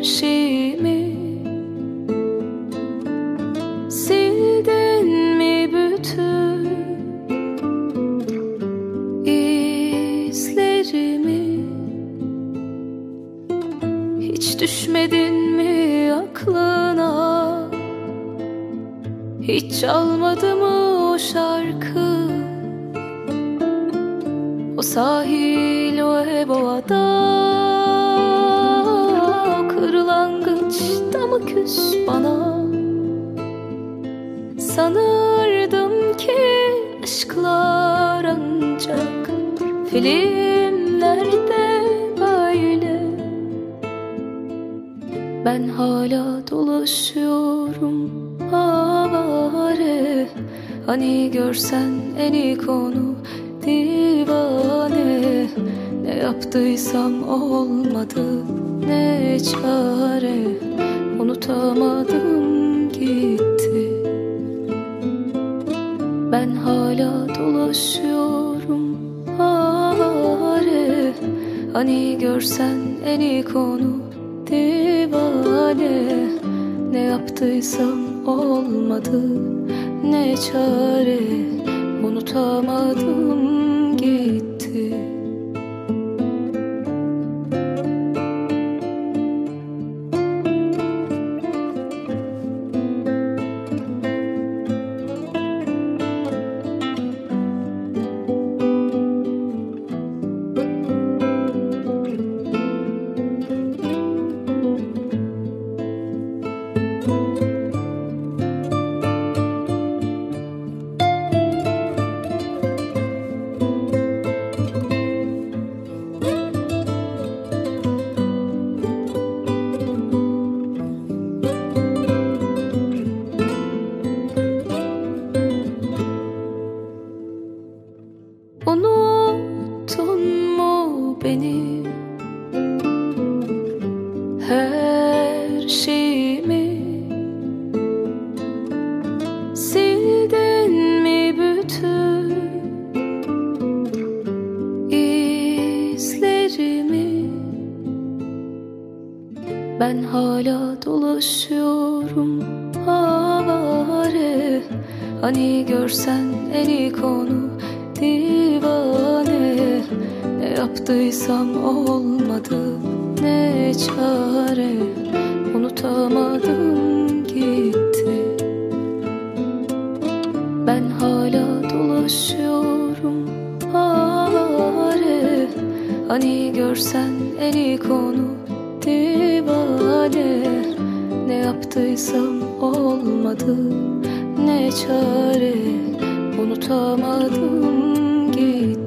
şeyimi sildin mi bütün izlerimi? Hiç düşmedin mi aklına? Hiç çalmadı mı o şarkı? O sahil, o ev, o ada, o kırlangıçta mı küs bana? Sanırdım ki aşklar ancak filmlerde böyle. Ben hala dolaşıyorum avare. Hani görsen en iyi konu divane. Ne yaptıysam olmadı, ne çare. Unutamadım gitti. Ben hala dolaşıyorum avare. Hani görsen en iyi konu divane. Ne yaptıysam olmadı, ne çare. Unutamadım gitti. Unuttun mu beni? Her şeyimi sildin mi bütün izlerimi? Ben hala dolaşıyorum avare. Hani görsen en iyi konu divane. Ne yaptıysam olmadı, ne çare. Unutamadım gitti. Ben hala dolaşıyorum avare. Hani görsen en iyi konu divane. Ne yaptıysam olmadı, ne çare. Unutamadım gitti.